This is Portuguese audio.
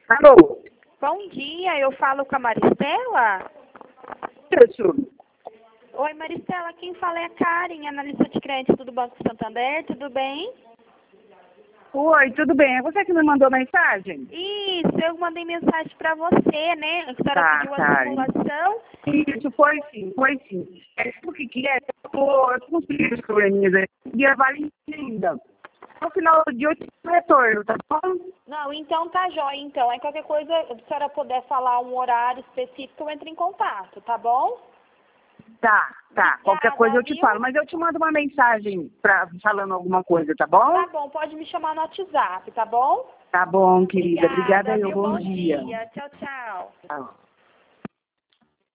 Alô? Bom dia, eu falo com a Maristela? Isso. Oi, Maristela, quem fala é a Karen, analista de crédito do Banco Santander, tudo bem? Oi, tudo bem? É você que me mandou mensagem? Isso, eu mandei mensagem para você, né? A senhora pediu a Karen. simulação. Isso, foi sim, foi sim. É o que é? Eu tô com os filhos probleminhas aí. E a vale ainda. No final do dia eu te retorno, tá bom? Não, então tá jóia, então. Aí qualquer coisa, se a senhora puder falar um horário específico, eu entro em contato, tá bom? Tá. Qualquer Obrigada, coisa eu te viu? falo. Mas eu te mando uma mensagem falando alguma coisa, tá bom? Tá bom, pode me chamar no WhatsApp, tá bom? Tá bom, querida. Obrigada Obrigada, eu. viu? Bom Bom dia. dia. Tchau, tchau. Tchau.